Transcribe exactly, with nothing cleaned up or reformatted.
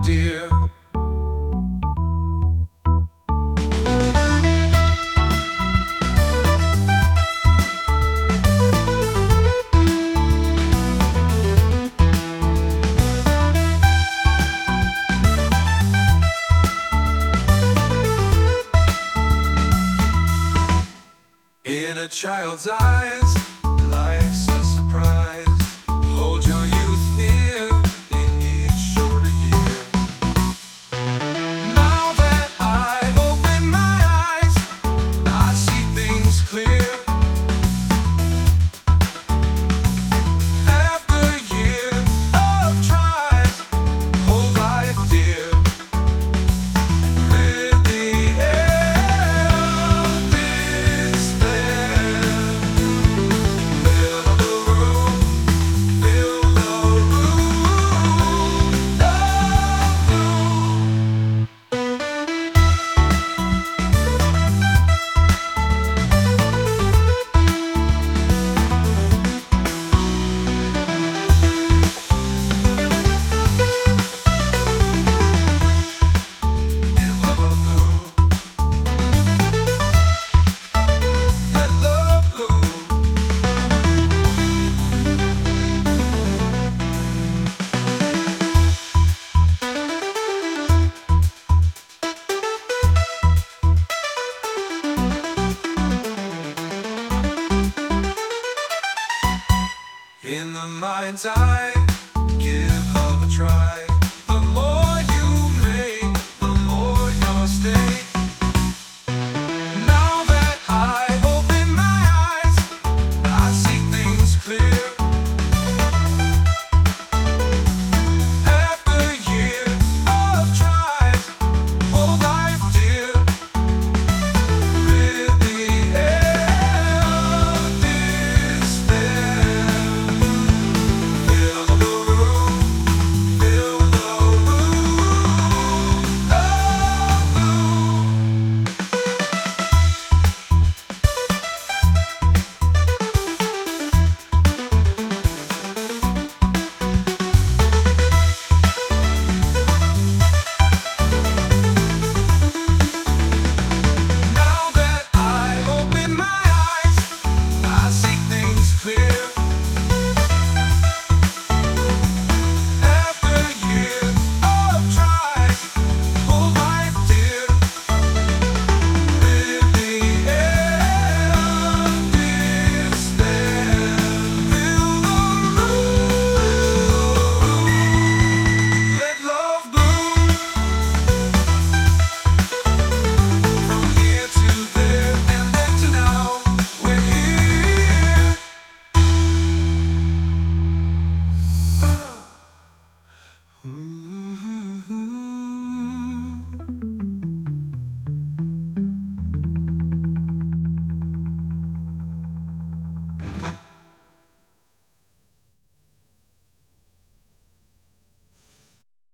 dear. In a child's eyes, life's a surprise. Hold your youth near in each shorter year. Now that I've opened my eyes, I see things clear. After years of tries, hold life dear. Rid the air of despair. Fill the room, fill the room, the room. In love bloom, let love bloom. In the mind's eye.